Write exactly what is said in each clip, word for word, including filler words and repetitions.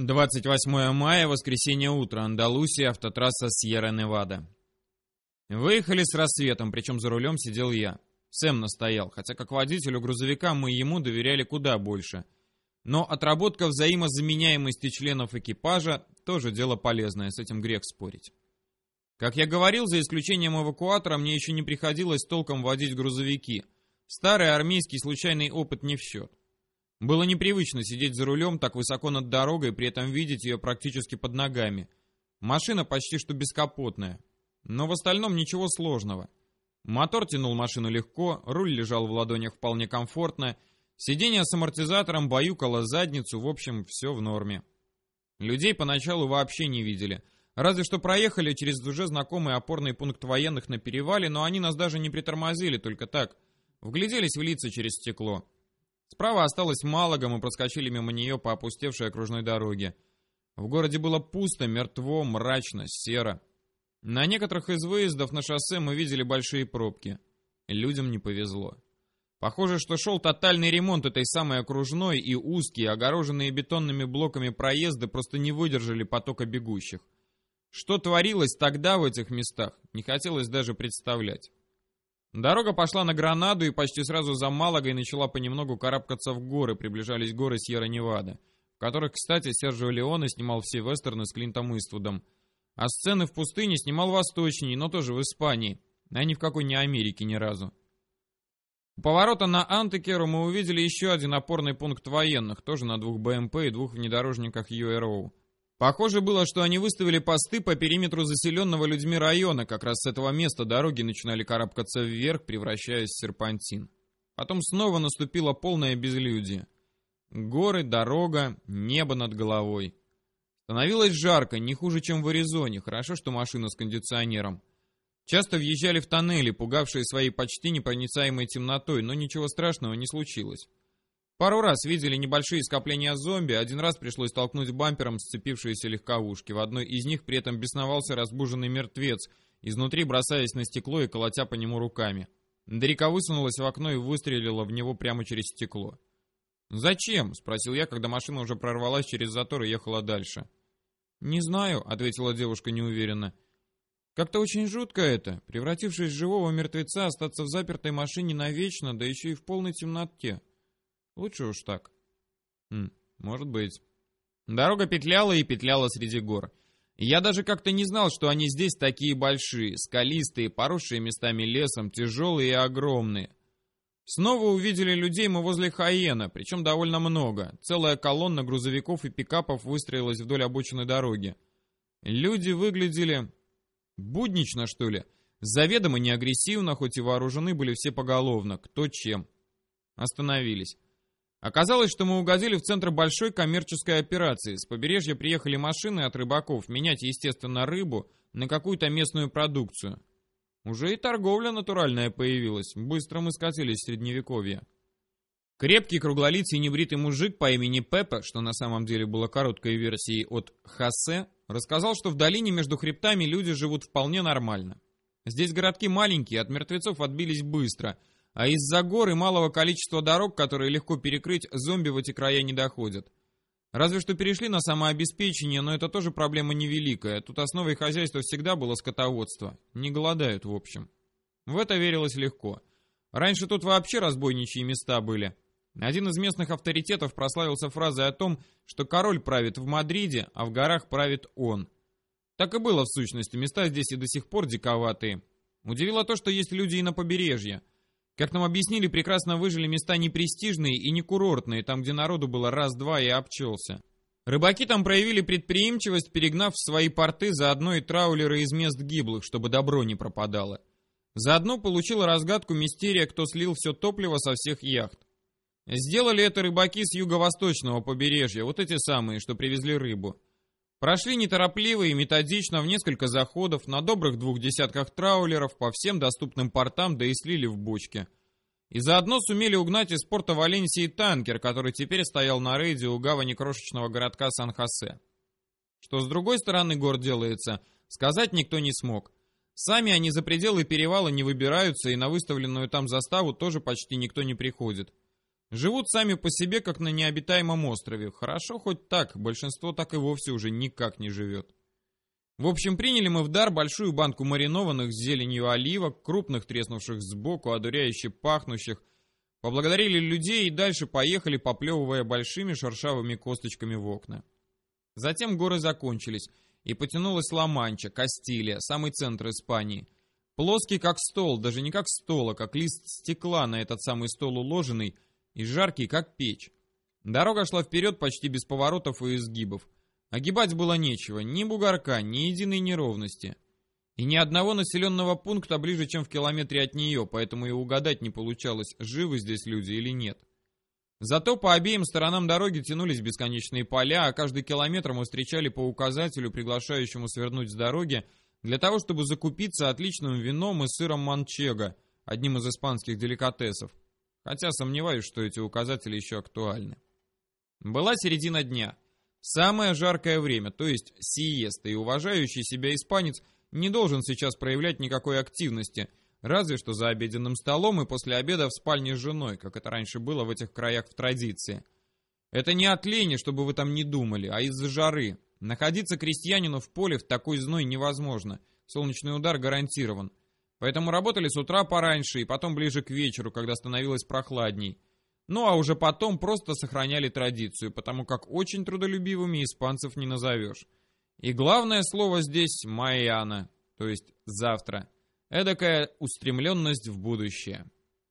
двадцать восьмое мая, воскресенье утро, Андалусия, автотрасса Сьерра-Невада. Выехали с рассветом, причем за рулем сидел я. Сэм настоял, хотя как водителю грузовика мы ему доверяли куда больше. Но отработка взаимозаменяемости членов экипажа тоже дело полезное, с этим грех спорить. Как я говорил, за исключением эвакуатора, мне еще не приходилось толком водить грузовики. Старый армейский случайный опыт не в счет. Было непривычно сидеть за рулем так высоко над дорогой и при этом видеть ее практически под ногами. Машина почти что бескапотная. Но в остальном ничего сложного. Мотор тянул машину легко, руль лежал в ладонях вполне комфортно, сиденье с амортизатором баюкало задницу, в общем, все в норме. Людей поначалу вообще не видели. Разве что проехали через уже знакомый опорный пункт военных на перевале, но они нас даже не притормозили, только так. Вгляделись в лица через стекло. Справа осталось Малага, мы проскочили мимо нее по опустевшей окружной дороге. В городе было пусто, мертво, мрачно, серо. На некоторых из выездов на шоссе мы видели большие пробки. Людям не повезло. Похоже, что шел тотальный ремонт этой самой окружной, и узкие, огороженные бетонными блоками проезды просто не выдержали потока бегущих. Что творилось тогда в этих местах, не хотелось даже представлять. Дорога пошла на Гранаду, и почти сразу за Малагой начала понемногу карабкаться в горы, приближались горы Сьерра-Невада, в которых, кстати, Серджио Леоне снимал все вестерны с Клинтом Иствудом. А сцены в пустыне снимал восточнее, но тоже в Испании, а ни в какой не Америке ни разу. У поворота на Антекеру мы увидели еще один опорный пункт военных, тоже на двух бэ эм пэ и двух внедорожниках ю эр о. Похоже было, что они выставили посты по периметру заселенного людьми района, как раз с этого места дороги начинали карабкаться вверх, превращаясь в серпантин. Потом снова наступило полное безлюдие. Горы, дорога, небо над головой. Становилось жарко, не хуже, чем в Аризоне, хорошо, что машина с кондиционером. Часто въезжали в тоннели, пугавшие своей почти непроницаемой темнотой, но ничего страшного не случилось. Пару раз видели небольшие скопления зомби, один раз пришлось толкнуть бампером сцепившиеся легковушки. В одной из них при этом бесновался разбуженный мертвец, изнутри бросаясь на стекло и колотя по нему руками. Дарика высунулась в окно и выстрелила в него прямо через стекло. «Зачем?» — спросил я, когда машина уже прорвалась через затор и ехала дальше. «Не знаю», — ответила девушка неуверенно. «Как-то очень жутко это, превратившись в живого мертвеца, остаться в запертой машине навечно, да еще и в полной темноте. Лучше уж так». Хм, может быть. Дорога петляла и петляла среди гор. Я даже как-то не знал, что они здесь такие большие, скалистые, поросшие местами лесом, тяжелые и огромные. Снова увидели людей мы возле Хайена, причем довольно много. Целая колонна грузовиков и пикапов выстроилась вдоль обочины дороги. Люди выглядели буднично, что ли. Заведомо не агрессивно, хоть и вооружены были все поголовно, кто чем. Остановились. Оказалось, что мы угодили в центр большой коммерческой операции. С побережья приехали машины от рыбаков менять, естественно, рыбу на какую-то местную продукцию. Уже и торговля натуральная появилась. Быстро мы скатились в средневековье. Крепкий, круглолицый, небритый мужик по имени Пеппа, что на самом деле было короткой версией от Хосе, рассказал, что в долине между хребтами люди живут вполне нормально. Здесь городки маленькие, от мертвецов отбились быстро, а из-за гор и малого количества дорог, которые легко перекрыть, зомби в эти края не доходят. Разве что перешли на самообеспечение, но это тоже проблема невеликая. Тут основой хозяйства всегда было скотоводство. Не голодают, в общем. В это верилось легко. Раньше тут вообще разбойничьи места были. Один из местных авторитетов прославился фразой о том, что король правит в Мадриде, а в горах правит он. Так и было в сущности, места здесь и до сих пор диковатые. Удивило то, что есть люди и на побережье. Как нам объяснили, прекрасно выжили места не престижные и не курортные, там, где народу было раз-два и обчелся. Рыбаки там проявили предприимчивость, перегнав в свои порты заодно и траулеры из мест гиблых, чтобы добро не пропадало. Заодно получила разгадку мистерия, кто слил все топливо со всех яхт. Сделали это рыбаки с юго-восточного побережья, вот эти самые, что привезли рыбу. Прошли неторопливо и методично в несколько заходов на добрых двух десятках траулеров по всем доступным портам, да и слили в бочке. И заодно сумели угнать из порта Валенсии танкер, который теперь стоял на рейде у гавани крошечного городка Сан-Хосе. Что с другой стороны гор делается, сказать никто не смог. Сами они за пределы перевала не выбираются, и на выставленную там заставу тоже почти никто не приходит. Живут сами по себе, как на необитаемом острове. Хорошо хоть так, большинство так и вовсе уже никак не живет. В общем, приняли мы в дар большую банку маринованных с зеленью оливок, крупных, треснувших сбоку, одуряюще пахнущих. Поблагодарили людей и дальше поехали, поплевывая большими шершавыми косточками в окна. Затем горы закончились, и потянулась Ла-Манча, Кастилия, самый центр Испании. Плоский как стол, даже не как стол, а как лист стекла на этот самый стол уложенный, и жаркий как печь. Дорога шла вперед почти без поворотов и изгибов. Огибать было нечего, ни бугорка, ни единой неровности. И ни одного населенного пункта ближе, чем в километре от нее, поэтому и угадать не получалось, живы здесь люди или нет. Зато по обеим сторонам дороги тянулись бесконечные поля, а каждый километр мы встречали по указателю, приглашающему свернуть с дороги, для того, чтобы закупиться отличным вином и сыром манчего, одним из испанских деликатесов. Хотя сомневаюсь, что эти указатели еще актуальны. Была середина дня. Самое жаркое время, то есть сиеста, и уважающий себя испанец не должен сейчас проявлять никакой активности, разве что за обеденным столом и после обеда в спальне с женой, как это раньше было в этих краях в традиции. Это не от лени, чтобы вы там не думали, а из-за жары. Находиться крестьянину в поле в такой зной невозможно, солнечный удар гарантирован. Поэтому работали с утра пораньше и потом ближе к вечеру, когда становилось прохладней. Ну а уже потом просто сохраняли традицию, потому как очень трудолюбивыми испанцев не назовешь. И главное слово здесь «маэяна», то есть «завтра». Эдакая устремленность в будущее.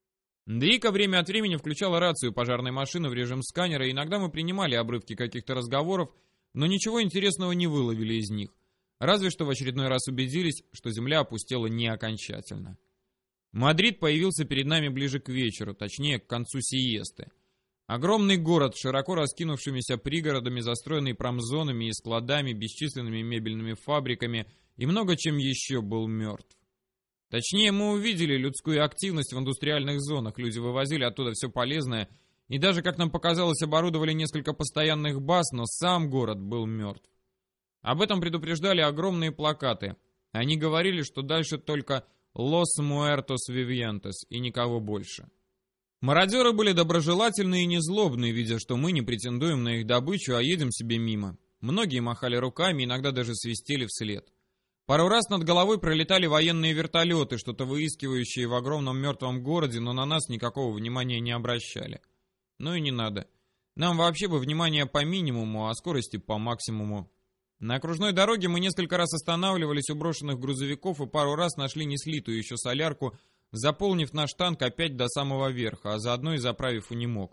Дрика время от времени включала рацию пожарной машины в режим сканера, и иногда мы принимали обрывки каких-то разговоров, но ничего интересного не выловили из них. Разве что в очередной раз убедились, что земля опустела не окончательно. Мадрид появился перед нами ближе к вечеру, точнее к концу сиесты. Огромный город с широко раскинувшимися пригородами, застроенный промзонами и складами, бесчисленными мебельными фабриками и много чем еще был мертв. Точнее, мы увидели людскую активность в индустриальных зонах, люди вывозили оттуда все полезное и даже, как нам показалось, оборудовали несколько постоянных баз, но сам город был мертв. Об этом предупреждали огромные плакаты. Они говорили, что дальше только «Los Muertos Vivientes» и никого больше. Мародеры были доброжелательны и незлобны, видя, что мы не претендуем на их добычу, а едем себе мимо. Многие махали руками, иногда даже свистели вслед. Пару раз над головой пролетали военные вертолеты, что-то выискивающие в огромном мертвом городе, но на нас никакого внимания не обращали. Ну и не надо. Нам вообще бы внимания по минимуму, а скорости по максимуму. На окружной дороге мы несколько раз останавливались у брошенных грузовиков и пару раз нашли неслитую еще солярку, заполнив наш танк опять до самого верха, а заодно и заправив унемог.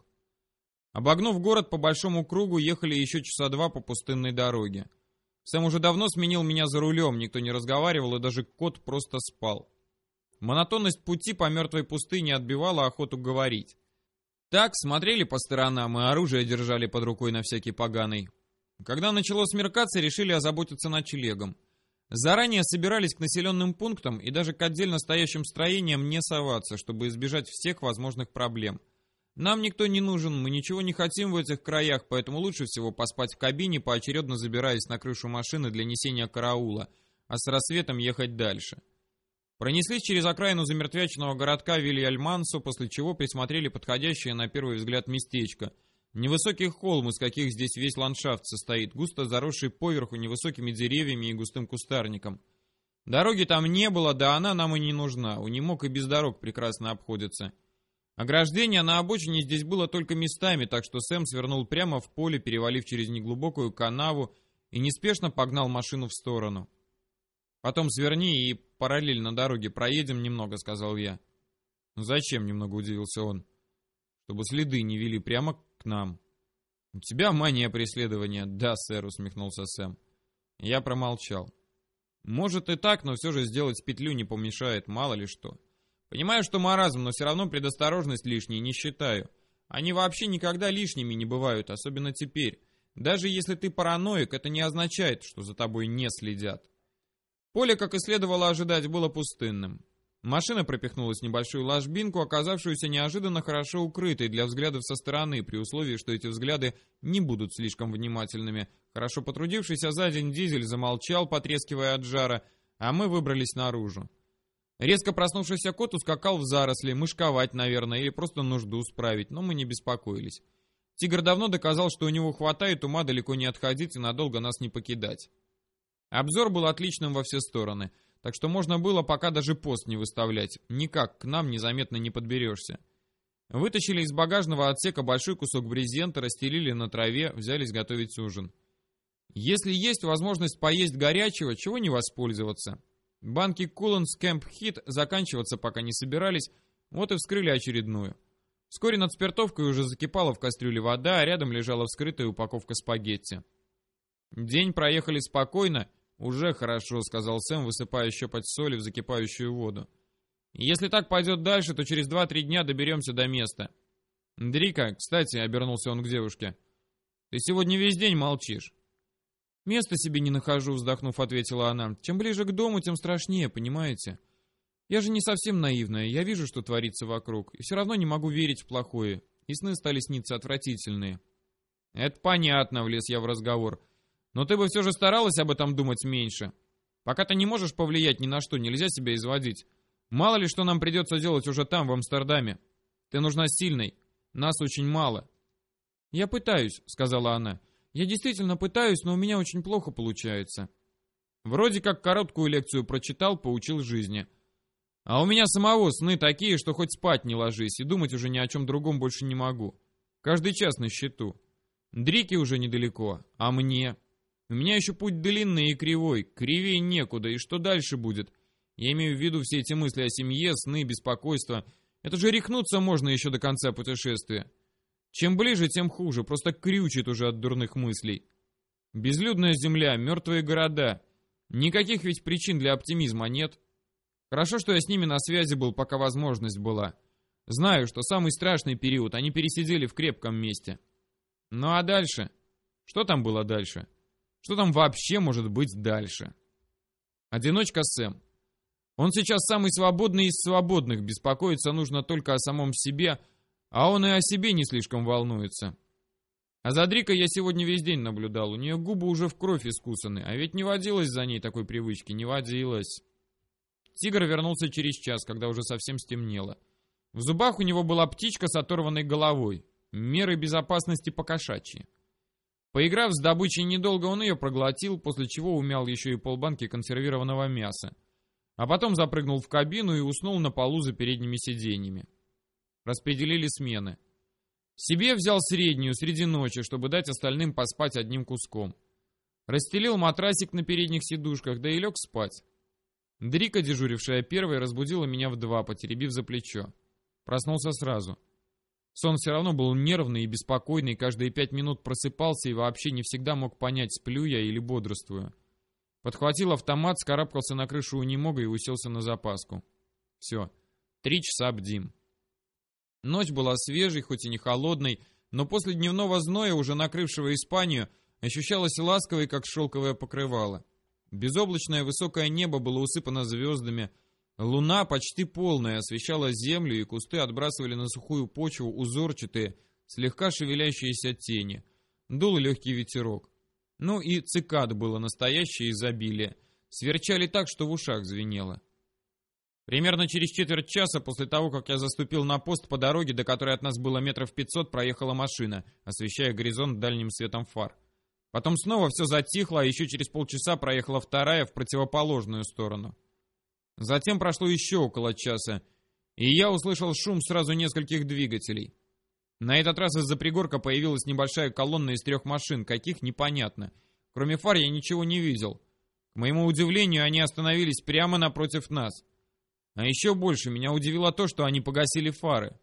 Обогнув город по большому кругу, ехали еще часа два по пустынной дороге. Сэм уже давно сменил меня за рулем, никто не разговаривал, и даже кот просто спал. Монотонность пути по мертвой пустыне отбивала охоту говорить. Так, смотрели по сторонам и оружие держали под рукой на всякий поганый. Когда начало смеркаться, решили озаботиться ночлегом. Заранее собирались к населенным пунктам и даже к отдельно стоящим строениям не соваться, чтобы избежать всех возможных проблем. Нам никто не нужен, мы ничего не хотим в этих краях, поэтому лучше всего поспать в кабине, поочередно забираясь на крышу машины для несения караула, а с рассветом ехать дальше. Пронеслись через окраину замертвяченного городка Вильяльмансо, после чего присмотрели подходящее на первый взгляд местечко. Невысокий холм, из каких здесь весь ландшафт состоит, густо заросший поверху невысокими деревьями и густым кустарником. Дороги там не было, да она нам и не нужна, унемог и без дорог прекрасно обходится. Ограждение на обочине здесь было только местами, так что Сэм свернул прямо в поле, перевалив через неглубокую канаву, и неспешно погнал машину в сторону. «Потом сверни и параллельно дороге проедем немного», — сказал я. «Ну зачем?» — немного удивился он. «Чтобы следы не вели прямо к нам». «У тебя мания преследования». «Да, сэр», — усмехнулся Сэм. Я промолчал. «Может и так, но все же сделать петлю не помешает, мало ли что. Понимаю, что маразм, но все равно предосторожность лишней не считаю. Они вообще никогда лишними не бывают, особенно теперь. Даже если ты параноик, это не означает, что за тобой не следят». Поле, как и следовало ожидать, было пустынным. Машина пропихнулась в небольшую ложбинку, оказавшуюся неожиданно хорошо укрытой для взглядов со стороны, при условии, что эти взгляды не будут слишком внимательными. Хорошо потрудившийся за день дизель замолчал, потрескивая от жара, а мы выбрались наружу. Резко проснувшийся кот ускакал в заросли, мышковать, наверное, или просто нужду справить, но мы не беспокоились. Тигр давно доказал, что у него хватает ума далеко не отходить и надолго нас не покидать. Обзор был отличным во все стороны, так что можно было пока даже пост не выставлять, никак к нам незаметно не подберешься. Вытащили из багажного отсека большой кусок брезента, расстелили на траве, взялись готовить ужин. Если есть возможность поесть горячего, чего не воспользоваться? Банки Куланс Кэмп Хит заканчиваться пока не собирались, вот и вскрыли очередную. Вскоре над спиртовкой уже закипала в кастрюле вода, а рядом лежала вскрытая упаковка спагетти. День проехали спокойно, уже хорошо, сказал Сэм, высыпая щепоть соли в закипающую воду. Если так пойдет дальше, то через два-три дня доберемся до места. Дрика, кстати, обернулся он к девушке, ты сегодня весь день молчишь. Места себе не нахожу, вздохнув, ответила она. Чем ближе к дому, тем страшнее, понимаете? Я же не совсем наивная, я вижу, что творится вокруг, и все равно не могу верить в плохое, и сны стали сниться отвратительные. Это понятно, влез я в разговор. Но ты бы все же старалась об этом думать меньше. Пока ты не можешь повлиять ни на что, нельзя себя изводить. Мало ли, что нам придется делать уже там, в Амстердаме. Ты нужна сильной. Нас очень мало. Я пытаюсь, сказала она. Я действительно пытаюсь, но у меня очень плохо получается. Вроде как короткую лекцию прочитал, поучил жизни. А у меня самого сны такие, что хоть спать не ложись, и думать уже ни о чем другом больше не могу. Каждый час на счету. Дрики уже недалеко, а мне? У меня еще путь длинный и кривой, кривее некуда, и что дальше будет? Я имею в виду все эти мысли о семье, сны, беспокойство. Это же рехнуться можно еще до конца путешествия. Чем ближе, тем хуже, просто крючит уже от дурных мыслей. Безлюдная земля, мертвые города. Никаких ведь причин для оптимизма нет. Хорошо, что я с ними на связи был, пока возможность была. Знаю, что самый страшный период они пересидели в крепком месте. Ну а дальше? Что там было дальше? Что там вообще может быть дальше? Одиночка Сэм. Он сейчас самый свободный из свободных, беспокоиться нужно только о самом себе, а он и о себе не слишком волнуется. А за Дрикой я сегодня весь день наблюдал, у нее губы уже в кровь искусаны, а ведь не водилось за ней такой привычки, не водилось. Тигр вернулся через час, когда уже совсем стемнело. В зубах у него была птичка с оторванной головой, меры безопасности покошачьи. Поиграв с добычей недолго, он ее проглотил, после чего умял еще и полбанки консервированного мяса. А потом запрыгнул в кабину и уснул на полу за передними сиденьями. Распределили смены. Себе взял среднюю среди ночи, чтобы дать остальным поспать одним куском. Расстелил матрасик на передних сидушках, да и лег спать. Дрика, дежурившая первой, разбудила меня в два, потеребив за плечо. Проснулся сразу. Сон все равно был нервный и беспокойный, каждые пять минут просыпался и вообще не всегда мог понять, сплю я или бодрствую. Подхватил автомат, скарабкался на крышу унемога и уселся на запаску. Все, три часа бдим. Ночь была свежей, хоть и не холодной, но после дневного зноя, уже накрывшего Испанию, ощущалась ласковой, как шелковое покрывало. Безоблачное высокое небо было усыпано звездами, луна, почти полная, освещала землю, и кусты отбрасывали на сухую почву узорчатые, слегка шевелящиеся тени. Дул легкий ветерок. Ну и цикад было настоящее изобилие. Сверчали так, что в ушах звенело. Примерно через четверть часа после того, как я заступил на пост, по дороге, до которой от нас было метров пятьсот, проехала машина, освещая горизонт дальним светом фар. Потом снова все затихло, а еще через полчаса проехала вторая в противоположную сторону. Затем прошло еще около часа, и я услышал шум сразу нескольких двигателей. На этот раз из-за пригорка появилась небольшая колонна из трех машин, каких непонятно. Кроме фар я ничего не видел. К моему удивлению, они остановились прямо напротив нас. А еще больше меня удивило то, что они погасили фары.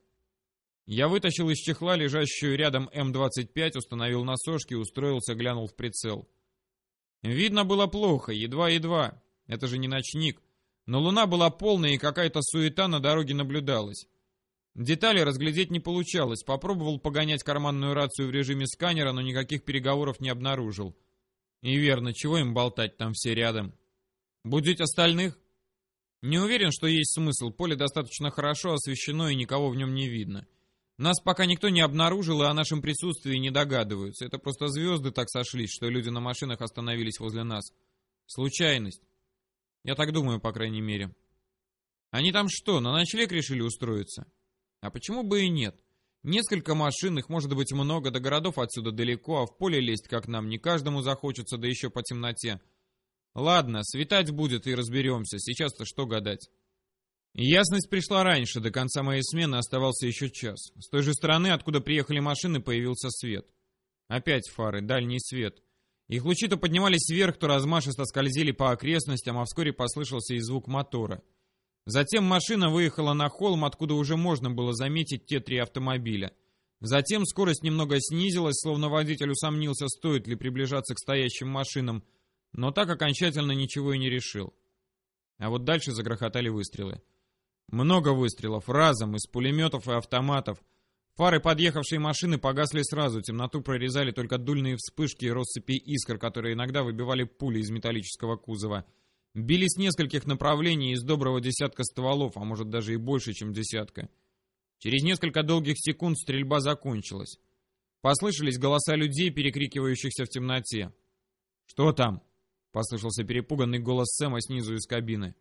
Я вытащил из чехла лежащую рядом эм двадцать пять, установил на сошки, устроился, глянул в прицел. Видно было плохо, едва-едва. Это же не ночник. Но луна была полная, и какая-то суета на дороге наблюдалась. Детали разглядеть не получалось. Попробовал погонять карманную рацию в режиме сканера, но никаких переговоров не обнаружил. И верно, чего им болтать, там все рядом. Будить остальных? Не уверен, что есть смысл. Поле достаточно хорошо освещено, и никого в нем не видно. Нас пока никто не обнаружил, и о нашем присутствии не догадываются. Это просто звезды так сошлись, что люди на машинах остановились возле нас. Случайность. Я так думаю, по крайней мере. Они там что, на ночлег решили устроиться? А почему бы и нет? Несколько машин, их может быть много, до городов отсюда далеко, а в поле лезть, как нам, не каждому захочется, да еще по темноте. Ладно, светать будет и разберемся, сейчас-то что гадать. Ясность пришла раньше, до конца моей смены оставался еще час. С той же стороны, откуда приехали машины, появился свет. Опять фары, дальний свет. Их лучи то поднимались вверх, то размашисто скользили по окрестностям, а вскоре послышался и звук мотора. Затем машина выехала на холм, откуда уже можно было заметить те три автомобиля. Затем скорость немного снизилась, словно водитель усомнился, стоит ли приближаться к стоящим машинам, но так окончательно ничего и не решил. А вот дальше загрохотали выстрелы. Много выстрелов, разом, из пулеметов и автоматов. Фары подъехавшей машины погасли сразу, темноту прорезали только дульные вспышки и россыпи искр, которые иногда выбивали пули из металлического кузова. Били с нескольких направлений из доброго десятка стволов, а может даже и больше, чем десятка. Через несколько долгих секунд стрельба закончилась. Послышались голоса людей, перекрикивающихся в темноте. «Что там?» — послышался перепуганный голос Сэма снизу из кабины.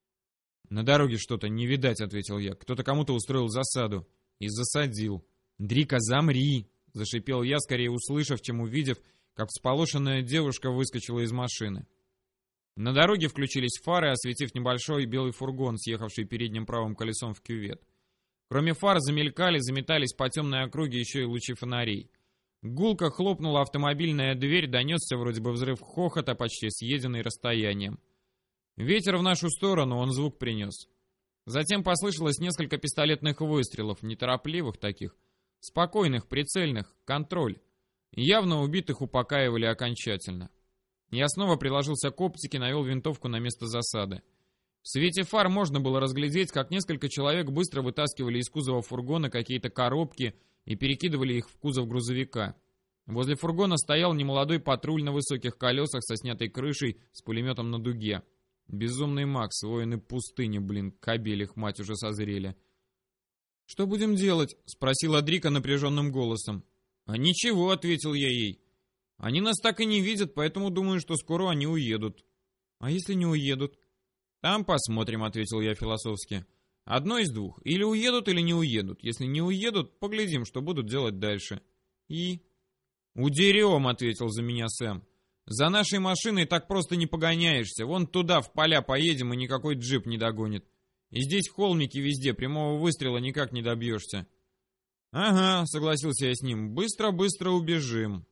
«На дороге что-то не видать», — ответил я. «Кто-то кому-то устроил засаду». И засадил. «Дрика, замри!» — зашипел я, скорее услышав, чем увидев, как всполошенная девушка выскочила из машины. На дороге включились фары, осветив небольшой белый фургон, съехавший передним правым колесом в кювет. Кроме фар замелькали, заметались по темной округе еще и лучи фонарей. Гулко хлопнула автомобильная дверь, донесся вроде бы взрыв хохота, почти съеденный расстоянием. Ветер в нашу сторону, он звук принес. Затем послышалось несколько пистолетных выстрелов, неторопливых таких, спокойных, прицельных, контроль. Явно убитых упокаивали окончательно. Я снова приложился к оптике, навел винтовку на место засады. В свете фар можно было разглядеть, как несколько человек быстро вытаскивали из кузова фургона какие-то коробки и перекидывали их в кузов грузовика. Возле фургона стоял немолодой патруль на высоких колесах со снятой крышей с пулеметом на дуге. Безумный Макс, воины пустыни, блин, кобель их мать уже созрели. «Что будем делать?» — спросила Дрика напряженным голосом. «А ничего», — ответил я ей. «Они нас так и не видят, поэтому думаю, что скоро они уедут». «А если не уедут?» «Там посмотрим», — ответил я философски. «Одно из двух. Или уедут, или не уедут. Если не уедут, поглядим, что будут делать дальше». «И?» «Удерем», — ответил за меня Сэм. «За нашей машиной так просто не погоняешься. Вон туда, в поля поедем, и никакой джип не догонит. И здесь холмики везде, прямого выстрела никак не добьешься». «Ага», — согласился я с ним, — «быстро-быстро убежим».